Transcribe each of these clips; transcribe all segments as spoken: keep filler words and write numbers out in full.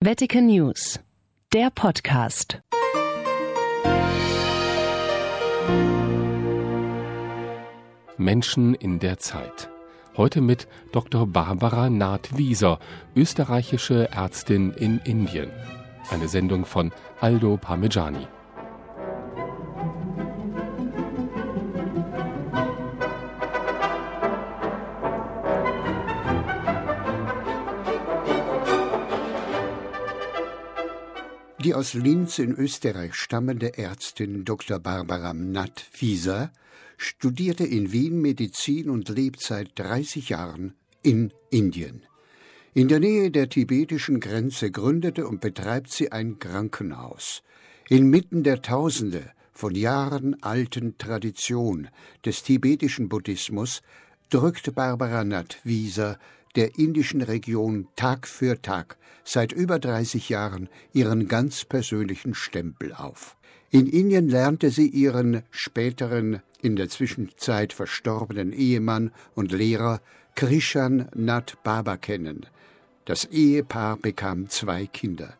Vatican News, der Podcast. Menschen in der Zeit. Heute mit Doktor Barbara Naht-Wieser, österreichische Ärztin in Indien. Eine Sendung von Aldo Parmigiani. Die aus Linz in Österreich stammende Ärztin Doktor Barbara Naht-Wieser studierte in Wien Medizin und lebt seit dreißig Jahren in Indien. In der Nähe der tibetischen Grenze gründete und betreibt sie ein Krankenhaus. Inmitten der Tausende von Jahren alten Tradition des tibetischen Buddhismus drückt Barbara Naht-Wieser der indischen Region Tag für Tag seit über dreißig Jahren ihren ganz persönlichen Stempel auf. In Indien lernte sie ihren späteren, in der Zwischenzeit verstorbenen Ehemann und Lehrer Krishan Nath Baba kennen. Das Ehepaar bekam zwei Kinder.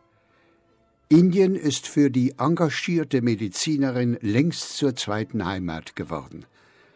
Indien ist für die engagierte Medizinerin längst zur zweiten Heimat geworden.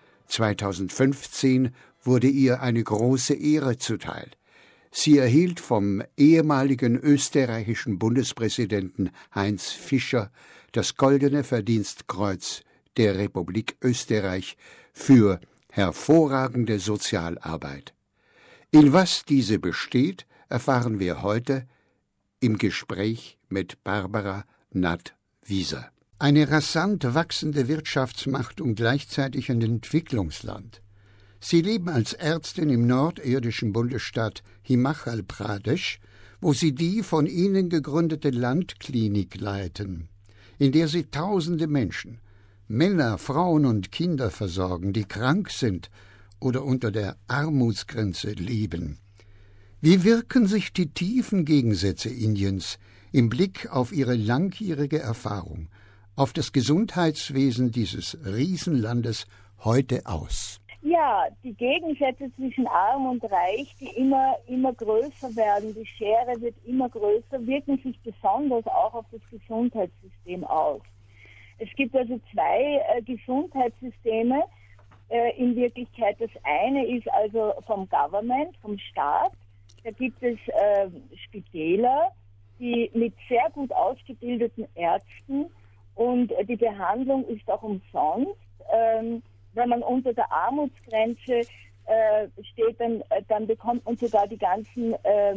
zweitausendfünfzehn wurde ihr eine große Ehre zuteil. Sie erhielt vom ehemaligen österreichischen Bundespräsidenten Heinz Fischer das Goldene Verdienstkreuz der Republik Österreich für hervorragende Sozialarbeit. In was diese besteht, erfahren wir heute im Gespräch mit Barbara Naht-Wieser. Eine rasant wachsende Wirtschaftsmacht und gleichzeitig ein Entwicklungsland. Sie leben als Ärztin im nordirdischen Bundesstaat Himachal Pradesh, wo sie die von ihnen gegründete Landklinik leiten, in der sie tausende Menschen, Männer, Frauen und Kinder versorgen, die krank sind oder unter der Armutsgrenze leben. Wie wirken sich die tiefen Gegensätze Indiens im Blick auf ihre langjährige Erfahrung auf das Gesundheitswesen dieses Riesenlandes heute aus? Ja, die Gegensätze zwischen Arm und Reich, die immer, immer größer werden, die Schere wird immer größer, wirken sich besonders auch auf das Gesundheitssystem aus. Es gibt also zwei äh, Gesundheitssysteme äh, in Wirklichkeit. Das eine ist also vom Government, vom Staat. Da gibt es äh, Spitäler, die mit sehr gut ausgebildeten Ärzten, und äh, die Behandlung ist auch umsonst. Ähm, Wenn man unter der Armutsgrenze äh, steht, dann, äh, dann bekommt man sogar die ganzen äh,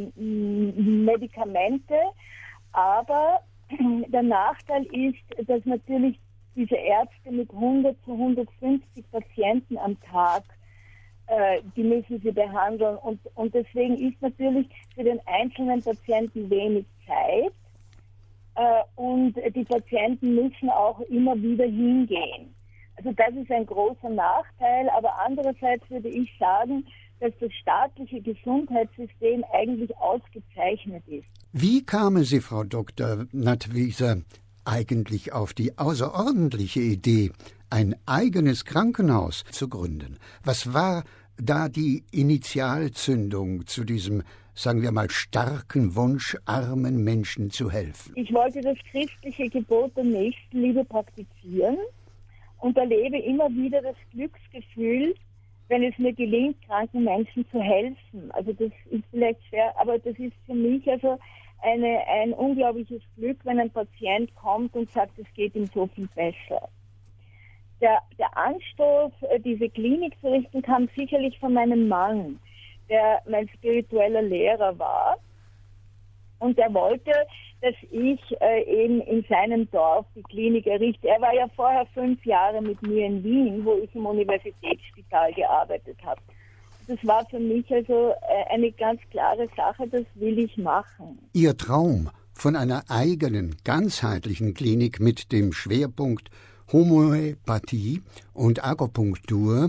Medikamente. Aber der Nachteil ist, dass natürlich diese Ärzte mit hundert zu hundertfünfzig Patienten am Tag, äh, die müssen sie behandeln. Und, und deswegen ist natürlich für den einzelnen Patienten wenig Zeit. Äh, und die Patienten müssen auch immer wieder hingehen. Also das ist ein großer Nachteil, aber andererseits würde ich sagen, dass das staatliche Gesundheitssystem eigentlich ausgezeichnet ist. Wie kamen Sie, Frau Doktor Naht-Wieser, eigentlich auf die außerordentliche Idee, ein eigenes Krankenhaus zu gründen? Was war da die Initialzündung zu diesem, sagen wir mal, starken Wunsch, armen Menschen zu helfen? Ich wollte das christliche Gebot der Nächstenliebe praktizieren und erlebe immer wieder das Glücksgefühl, wenn es mir gelingt, kranken Menschen zu helfen. Also das ist vielleicht schwer, aber das ist für mich also eine, ein unglaubliches Glück, wenn ein Patient kommt und sagt, es geht ihm so viel besser. Der, der Anstoß, diese Klinik zu richten, kam sicherlich von meinem Mann, der mein spiritueller Lehrer war. Und er wollte, dass ich äh, eben in seinem Dorf die Klinik errichte. Er war ja vorher fünf Jahre mit mir in Wien, wo ich im Universitätsspital gearbeitet habe. Das war für mich also äh, eine ganz klare Sache, das will ich machen. Ihr Traum von einer eigenen, ganzheitlichen Klinik mit dem Schwerpunkt Homöopathie und Akupunktur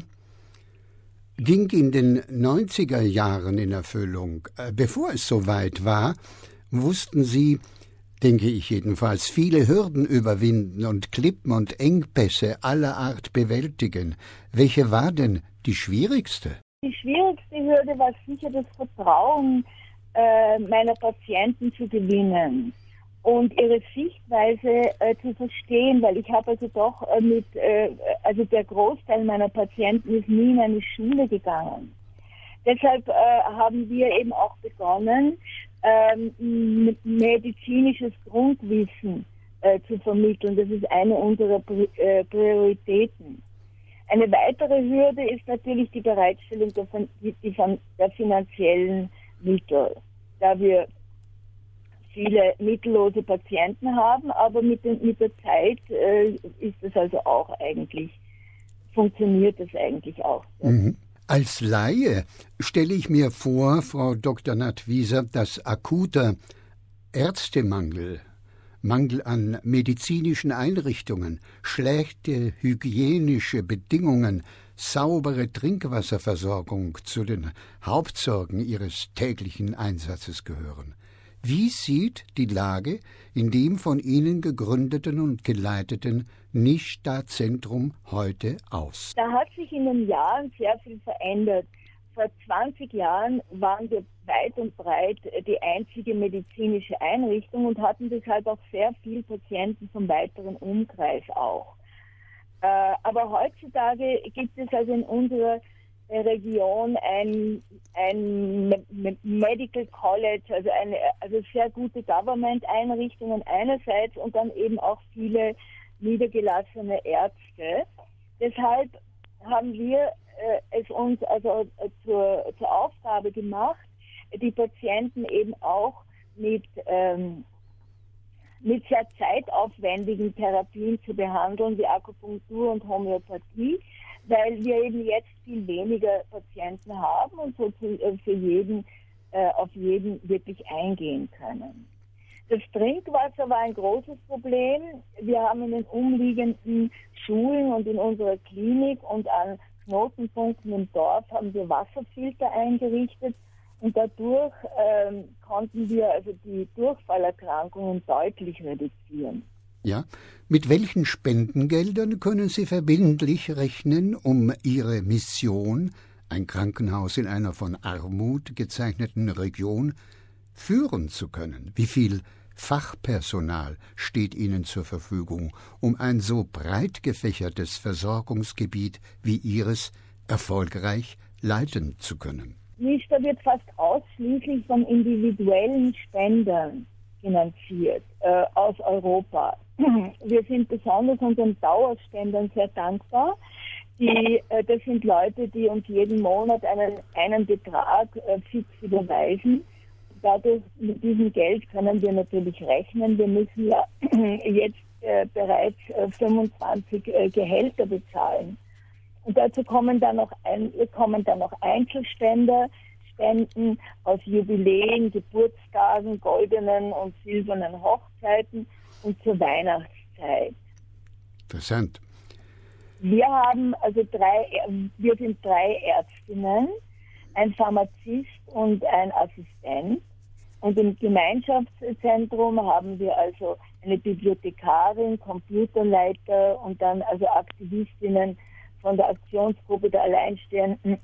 ging in den neunziger Jahren in Erfüllung. Bevor es soweit war, wussten Sie, denke ich jedenfalls, viele Hürden überwinden und Klippen und Engpässe aller Art bewältigen. Welche war denn die schwierigste? Die schwierigste Hürde war sicher das Vertrauen äh, meiner Patienten zu gewinnen und ihre Sichtweise äh, zu verstehen, weil ich habe also doch äh, mit, äh, also der Großteil meiner Patienten ist nie in eine Schule gegangen. Deshalb äh, haben wir eben auch begonnen, ähm, medizinisches Grundwissen äh, zu vermitteln. Das ist eine unserer Pri- äh, Prioritäten. Eine weitere Hürde ist natürlich die Bereitstellung der, die, die, der finanziellen Mittel, da wir viele mittellose Patienten haben, aber mit, den, mit der Zeit äh, ist es also auch eigentlich, funktioniert es eigentlich auch so. Mhm. Als Laie stelle ich mir vor, Frau Doktor Nath-Wieser, dass akuter Ärztemangel, Mangel an medizinischen Einrichtungen, schlechte hygienische Bedingungen, saubere Trinkwasserversorgung zu den Hauptsorgen Ihres täglichen Einsatzes gehören. Wie sieht die Lage in dem von Ihnen gegründeten und geleiteten Nichtstaatzentrum heute aus? Da hat sich in den Jahren sehr viel verändert. Vor zwanzig Jahren waren wir weit und breit die einzige medizinische Einrichtung und hatten deshalb auch sehr viele Patienten vom weiteren Umkreis auch. Äh, aber heutzutage gibt es also in unserer Region ein, ein Medical College, also eine also sehr gute Government-Einrichtungen einerseits und dann eben auch viele niedergelassene Ärzte. Deshalb haben wir äh, es uns also äh, zur, zur Aufgabe gemacht, die Patienten eben auch mit, ähm, mit sehr zeitaufwendigen Therapien zu behandeln, wie Akupunktur und Homöopathie, weil wir eben jetzt viel weniger Patienten haben und so zu, äh, für jeden, äh, auf jeden wirklich eingehen können. Das Trinkwasser war ein großes Problem. Wir haben in den umliegenden Schulen und in unserer Klinik und an Knotenpunkten im Dorf haben wir Wasserfilter eingerichtet und dadurch ähm, konnten wir also die Durchfallerkrankungen deutlich reduzieren. Ja, mit welchen Spendengeldern können Sie verbindlich rechnen, um Ihre Mission, ein Krankenhaus in einer von Armut gezeichneten Region, führen zu können? Wie viel Fachpersonal steht Ihnen zur Verfügung, um ein so breit gefächertes Versorgungsgebiet wie Ihres erfolgreich leiten zu können? Nista wird fast ausschließlich von individuellen Spendern finanziert äh, aus Europa. Wir sind besonders unseren Dauerspendern sehr dankbar. Die, äh, das sind Leute, die uns jeden Monat einen, einen Betrag äh, fix überweisen. Dadurch, mit diesem Geld können wir natürlich rechnen. Wir müssen ja jetzt äh, bereits äh, fünfundzwanzig äh, Gehälter bezahlen. Und dazu kommen dann noch, ein, kommen dann noch Einzelspender, Spenden aus Jubiläen, Geburtstagen, goldenen und silbernen Hochzeiten und zur Weihnachtszeit. Interessant. Wir haben also drei, wir sind drei Ärztinnen, ein Pharmazist und ein Assistent. Und im Gemeinschaftszentrum haben wir also eine Bibliothekarin, Computerleiter und dann also Aktivistinnen von der Aktionsgruppe der alleinstehenden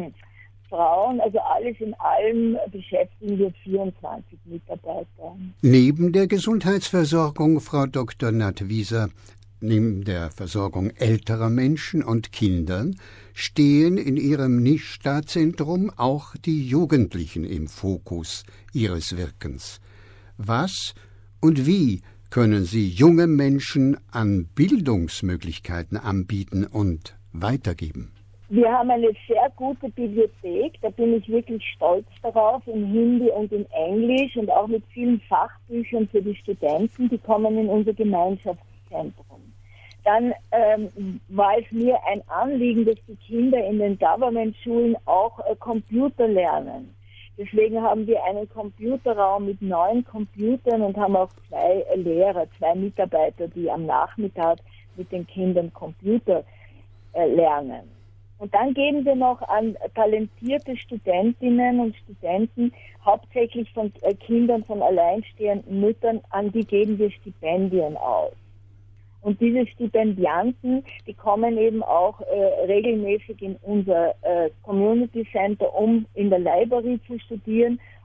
Frauen. Also alles in allem beschäftigen wir vierundzwanzig Mitarbeiter. Neben der Gesundheitsversorgung, Frau Doktor Nath-Wieser, neben der Versorgung älterer Menschen und Kindern, stehen in Ihrem Nichtstaatzentrum auch die Jugendlichen im Fokus Ihres Wirkens. Was und wie können Sie junge Menschen an Bildungsmöglichkeiten anbieten und weitergeben? Wir haben eine sehr gute Bibliothek, da bin ich wirklich stolz darauf, in Hindi und in Englisch und auch mit vielen Fachbüchern für die Studenten, die kommen in unser Gemeinschaftszentrum. Dann ähm, war es mir ein Anliegen, dass die Kinder in den Government-Schulen auch äh, Computer lernen. Deswegen haben wir einen Computerraum mit neun Computern und haben auch zwei äh, Lehrer, zwei Mitarbeiter, die am Nachmittag mit den Kindern Computer äh, lernen. Und dann geben wir noch an talentierte Studentinnen und Studenten, hauptsächlich von äh, Kindern von alleinstehenden Müttern, an die geben wir Stipendien aus. Und diese Stipendianten, die kommen eben auch äh, regelmäßig in unser äh, Community Center, um in der Library zu studieren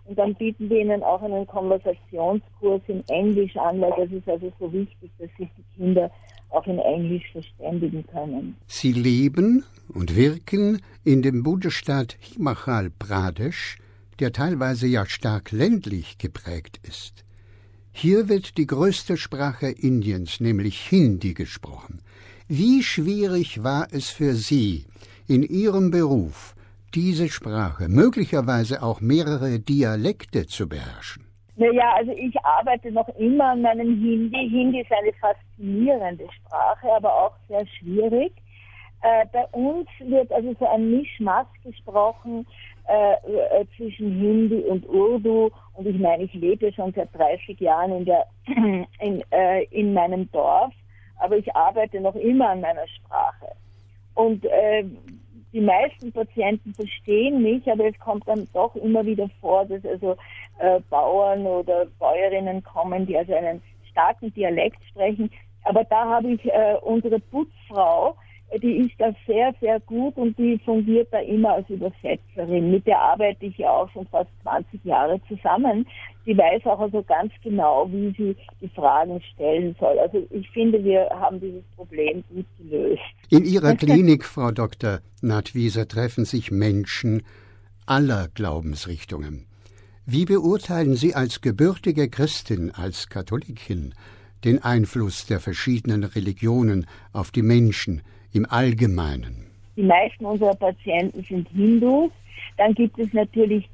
Und dann bieten wir ihnen auch einen Konversationskurs in Englisch an, weil das ist also so wichtig, dass sich die Kinder auch in Englisch verständigen können. Sie leben und wirken in dem Bundesstaat Himachal Pradesh, der teilweise ja stark ländlich geprägt ist. Hier wird die größte Sprache Indiens, nämlich Hindi, gesprochen. Wie schwierig war es für Sie, in Ihrem Beruf diese Sprache, möglicherweise auch mehrere Dialekte zu beherrschen? Naja, also ich arbeite noch immer an meinem Hindi. Hindi ist eine faszinierende Sprache, aber auch sehr schwierig. Äh, bei uns wird also so ein Mischmasch gesprochen äh, äh, zwischen Hindi und Urdu. Und ich meine, ich lebe schon seit dreißig Jahren in, der, in, äh, in meinem Dorf, aber ich arbeite noch immer an meiner Sprache. Und äh, die meisten Patienten verstehen mich, aber es kommt dann doch immer wieder vor, dass also äh, Bauern oder Bäuerinnen kommen, die also einen starken Dialekt sprechen. Aber da habe ich äh, unsere Putzfrau, die ist da sehr, sehr gut und die fungiert da immer als Übersetzerin. Mit der arbeite ich ja auch schon fast zwanzig Jahre zusammen. Die weiß auch also ganz genau, wie sie die Fragen stellen soll. Also ich finde, wir haben dieses Problem gut gelöst. In Ihrer Klinik, Frau Doktor Nath Wieser, treffen sich Menschen aller Glaubensrichtungen. Wie beurteilen Sie als gebürtige Christin, als Katholikin, den Einfluss der verschiedenen Religionen auf die Menschen im Allgemeinen? Die meisten unserer Patienten sind Hindus. Dann gibt es natürlich,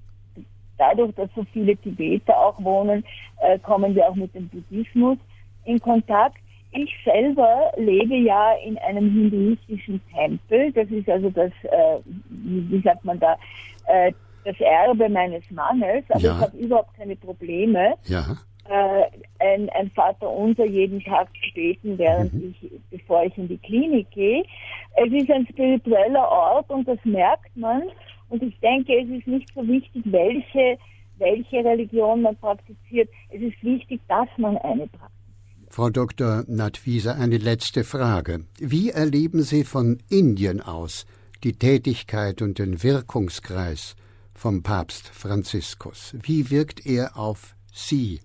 dadurch, dass so viele Tibeter auch wohnen, äh, kommen wir auch mit dem Buddhismus in Kontakt. Ich selber lebe ja in einem hinduistischen Tempel. Das ist also das, äh, wie sagt man da, äh, das Erbe meines Mannes. Aber ja. Ich habe überhaupt keine Probleme. Ja. Ein, ein Vaterunser jeden Tag zu beten, während mhm. ich, bevor ich in die Klinik gehe. Es ist ein spiritueller Ort und das merkt man. Und ich denke, es ist nicht so wichtig, welche, welche Religion man praktiziert. Es ist wichtig, dass man eine praktiziert. Frau Doktor Nath Wieser, eine letzte Frage. Wie erleben Sie von Indien aus die Tätigkeit und den Wirkungskreis vom Papst Franziskus? Wie wirkt er auf Sie?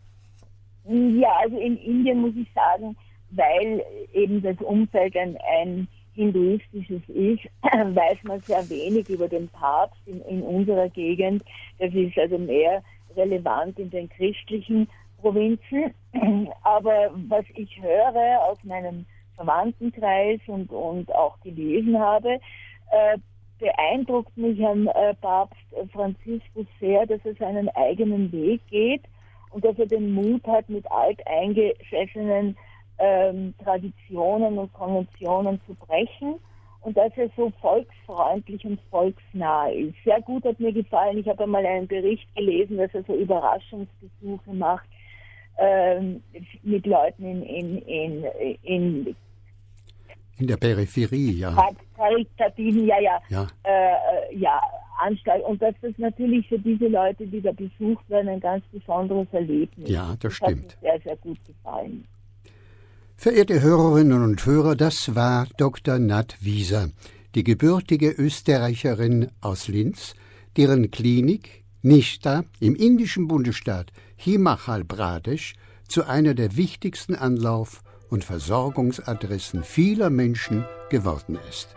Ja, also in Indien muss ich sagen, weil eben das Umfeld ein, ein hinduistisches ist, weiß man sehr wenig über den Papst in, in unserer Gegend. Das ist also mehr relevant in den christlichen Provinzen. Aber was ich höre aus meinem Verwandtenkreis und, und auch gelesen habe, äh, beeindruckt mich am äh, Papst Franziskus sehr, dass er seinen eigenen Weg geht. Und dass er den Mut hat, mit alteingesessenen ähm, Traditionen und Konventionen zu brechen. Und dass er so volksfreundlich und volksnah ist. Sehr gut hat mir gefallen. Ich habe einmal einen Bericht gelesen, dass er so Überraschungsbesuche macht ähm, mit Leuten in, in, in, in in der Peripherie, ja. Karitativen, ja, ja, ja. Äh, ja, Anstalt. Und dass das natürlich für diese Leute, die da besucht werden, ein ganz besonderes Erlebnis. Ja, das, das stimmt. Hat mir sehr, sehr gut gefallen. Verehrte Hörerinnen und Hörer, das war Doktor Nath Wieser, die gebürtige Österreicherin aus Linz, deren Klinik Nishta im indischen Bundesstaat Himachal Pradesh zu einer der wichtigsten Anlauf- und Versorgungsadressen vieler Menschen geworden ist.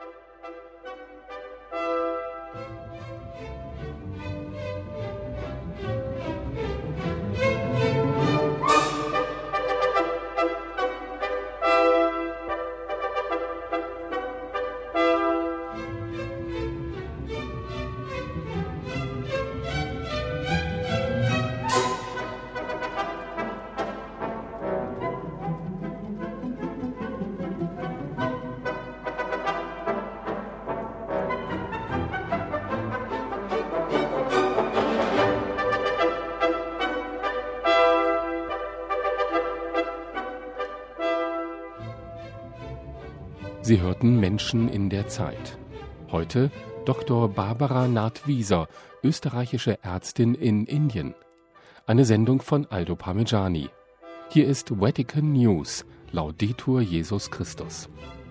Sie hörten Menschen in der Zeit. Heute Doktor Barbara Nath Wieser, österreichische Ärztin in Indien. Eine Sendung von Aldo Parmigiani. Hier ist Vatican News. Laudetur Jesus Christus.